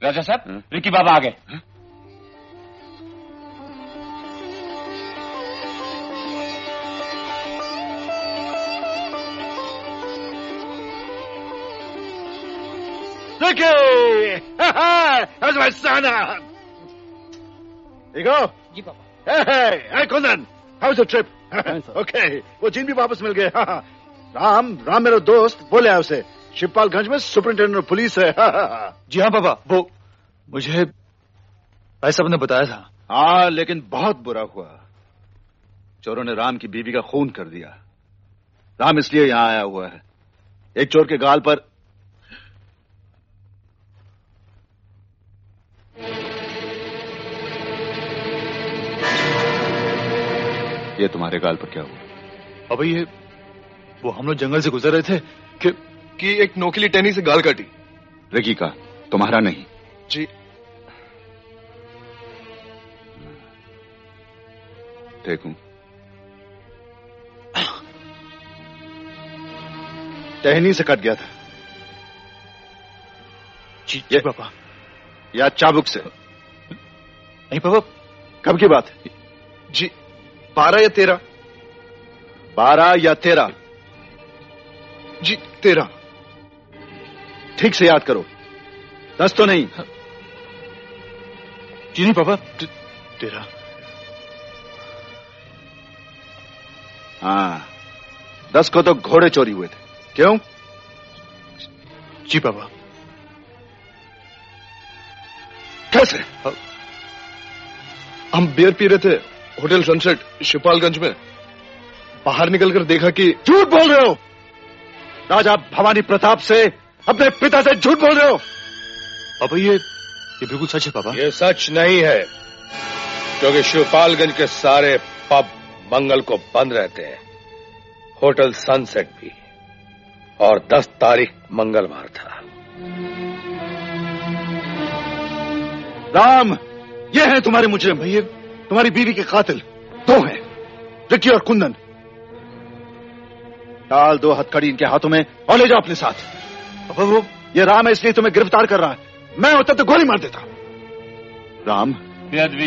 राजा साहब, रिकी बाबा आ गए। Ricky! How's my son? You go? जी पापा। Hey, Kundan. How's the trip? Okay. वो जिन भी वापस मिल गए। राम मेरा दोस्त, बोले है उसे शिवपालगंज में सुपरिंटेंडेंट ऑफ पुलिस है। जी हाँ पापा, वो मुझे भाई साहब ने बताया था। हाँ, लेकिन बहुत बुरा हुआ। चोरों ने राम की बीवी का खून कर दिया। राम इसलिए यहां आया हुआ है। एक चोर के गाल पर ये तुम्हारे गाल पर क्या हुआ? अब ये वो हम लोग जंगल से गुजर रहे थे कि एक नोकीली टहनी से गाल काटी। रिकी का, तुम्हारा नहीं। जी। देखूं। टहनी से कट गया था। जी पापा। या चाबुक से? नहीं पापा। कब की बात है? जी 12 या 13। 12 या 13? जी 13। ठीक से याद करो, 10 तो नहीं। जी नहीं पापा, 13। हाँ, 10 को तो घोड़े चोरी हुए थे। क्यों? जी पापा। कैसे? हम बियर पी रहे थे होटल सनसेट शिवपालगंज में। बाहर निकलकर देखा कि। झूठ बोल रहे हो! राजा भवानी प्रताप से, अपने पिता से झूठ बोल रहे हो। पापा ये बिल्कुल सच है पापा। ये सच नहीं है, क्योंकि शिवपालगंज के सारे पब मंगल को बंद रहते हैं, होटल सनसेट भी। और 10 तारीख मंगलवार था। राम, ये है तुम्हारे मुजरिम। भैया तुम्हारी बीवी के कातिल 2 हैं, रिकी और कुंदन। डाल दो हथकड़ी इनके हाथों में और ले जाओ अपने साथ। पापा वो ये राम है इसलिए तुम्हें गिरफ्तार कर रहा है। मैं होता तो गोली मार देता। राम, बेअदबी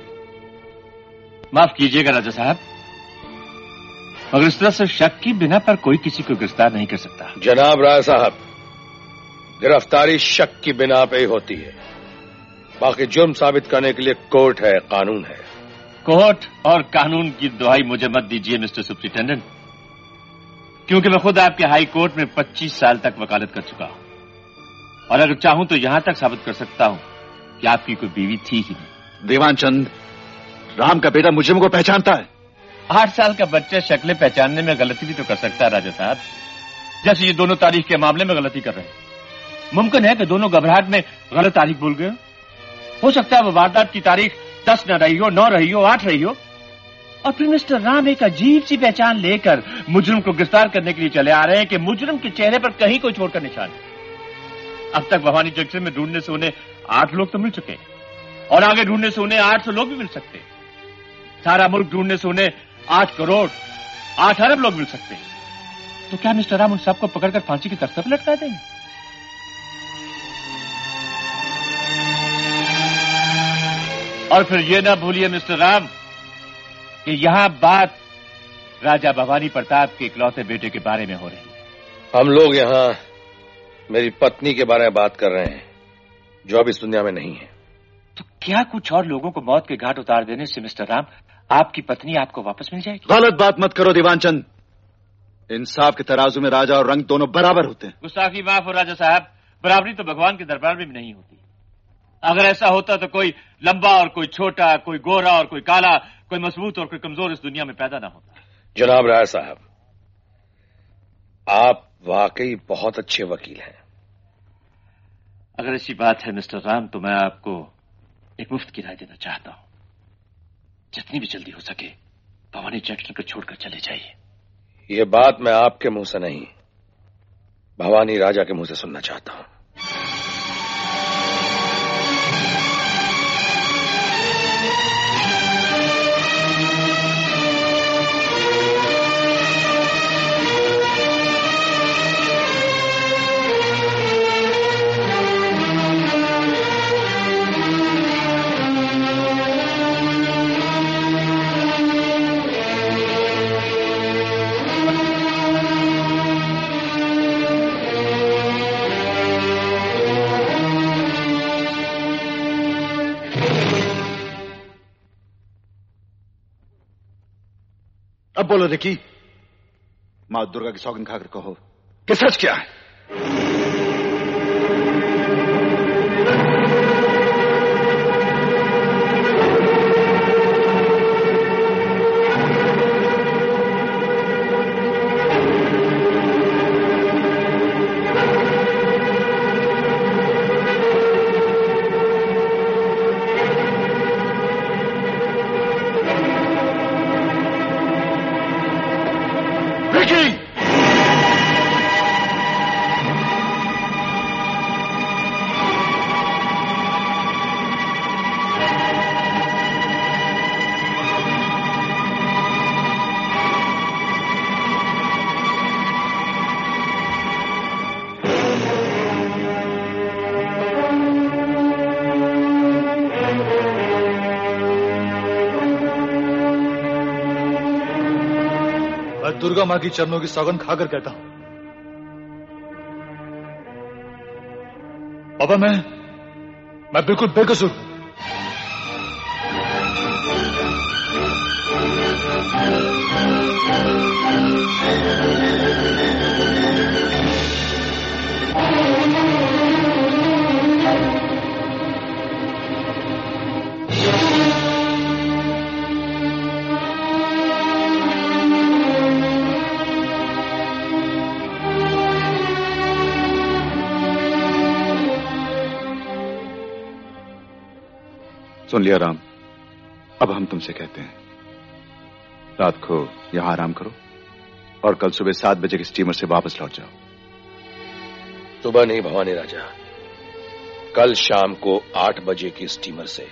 माफ कीजिएगा राजा साहब, मगर इस तरह से शक की बिना पर कोई किसी को गिरफ्तार नहीं कर सकता। जनाब राय साहब, गिरफ्तारी शक की बिना पे ही होती है। बाकी जुर्म साबित करने के लिए कोर्ट है, कानून है। कोर्ट और कानून की दुहाई मुझे मत दीजिए मिस्टर सुपरिटेंडेंट, क्योंकि मैं खुद आपके हाई कोर्ट में 25 साल तक वकालत कर चुका हूं और अगर चाहूं तो यहां तक साबित कर सकता हूं कि आपकी कोई बीवी थी ही नहीं। देवानचंद, राम का बेटा मुजरिम को पहचानता है। 8 साल का बच्चा शक्लें पहचानने में गलती भी तो कर सकता है राजा साहब, जैसे ये दोनों तारीख के मामले में गलती कर रहे हैं। मुमकिन है कि दोनों घबराहट में गलत तारीख भूल गए। हो सकता है वो वारदात की तारीख 10 न रही हो, 9 रही हो, 8 रही हो, और फिर मिस्टर राम एक अजीब सी पहचान लेकर मुजरिम को गिरफ्तार करने के लिए चले आ रहे हैं कि मुजरिम के चेहरे पर कहीं कोई छोड़कर निशान है। अब तक भवानी जंक्शन में ढूंढने से उन्हें 8 लोग तो मिल चुके और आगे ढूंढने से उन्हें 800 लोग भी मिल सकते। सारा मुल्क ढूंढने से उन्हें 8 करोड़ 8 अरब लोग मिल सकते। तो क्या मिस्टर राम उन सबको पकड़कर फांसी की तख्ते पर लटका देंगे? और फिर ये ना भूलिए मिस्टर राम कि यहां बात राजा भवानी प्रताप के इकलौते बेटे के बारे में हो रही है। हम लोग यहां मेरी पत्नी के बारे में बात कर रहे हैं, जो अब इस दुनिया में नहीं है। तो क्या कुछ और लोगों को मौत के घाट उतार देने से मिस्टर राम आपकी पत्नी आपको वापस मिल जाएगी? गलत बात मत करो देवानचंद। इंसाफ के तराजू में राजा और रंग दोनों बराबर होते हैं। गुस्ताखी माफ हो राजा साहब, बराबरी तो भगवान के दरबार में भी नहीं होती। अगर ऐसा होता तो कोई लंबा और कोई छोटा, कोई गोरा और कोई काला, कोई मजबूत और कोई कमजोर इस दुनिया में पैदा ना होता। जनाब राय साहब, आप वाकई बहुत अच्छे वकील हैं। अगर ऐसी बात है मिस्टर राम, तो मैं आपको एक मुफ्त की राय देना चाहता हूं। जितनी भी जल्दी हो सके भवानी जंक्शन को छोड़कर चले जाइए। ये बात मैं आपके मुंह से नहीं, भवानी राजा के मुंह से सुनना चाहता हूं। अब बोलो रिकी, माँ दुर्गा की सौगंध खाकर कहो कि सच क्या है। दुर्गा माँ की चरणों की सौगंध खाकर कहता हूं, बाबा मैं बिल्कुल बेकसूर हूं। सुन लिया राम, अब हम तुमसे कहते हैं, रात को यहां आराम करो और कल सुबह 7 बजे के स्टीमर से वापस लौट जाओ। सुबह नहीं भवानी राजा, कल शाम को 8 बजे की स्टीमर से।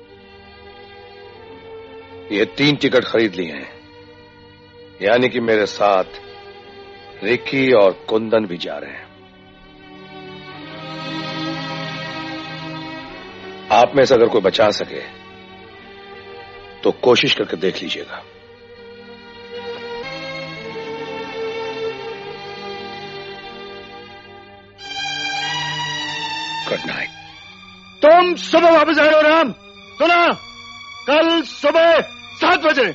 ये 3 टिकट खरीद लिए हैं, यानी कि मेरे साथ रिकी और कुंदन भी जा रहे हैं। आप में से अगर कोई बचा सके तो कोशिश करके देख लीजिएगा। Good night. तुम सुबह वापस आ रहे हो राम, सुना? कल सुबह 7 बजे।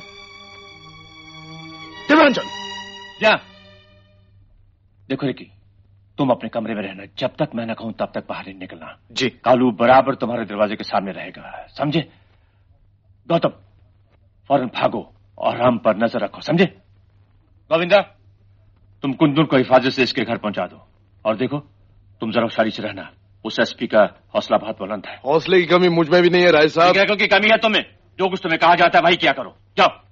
दिवांचल क्या? देखो रिकी, तुम अपने कमरे में रहना, जब तक मैं न कहूं तब तक बाहर नहीं निकलना। जी। कालू बराबर तुम्हारे दरवाजे के सामने रहेगा, समझे? गौतम, फौरन भागो और राम पर नजर रखो, समझे? गोविंदा, तुम कुंदन को हिफाजत से इसके घर पहुंचा दो। और देखो, तुम जरा होशियारी से रहना, उस एसपी का हौसला बहुत बुलंद है। हौसले की कमी मुझ में भी नहीं है राय साहब। की कमी है तुम्हें, जो कुछ तुम्हें कहा जाता है वही किया करो, जाओ।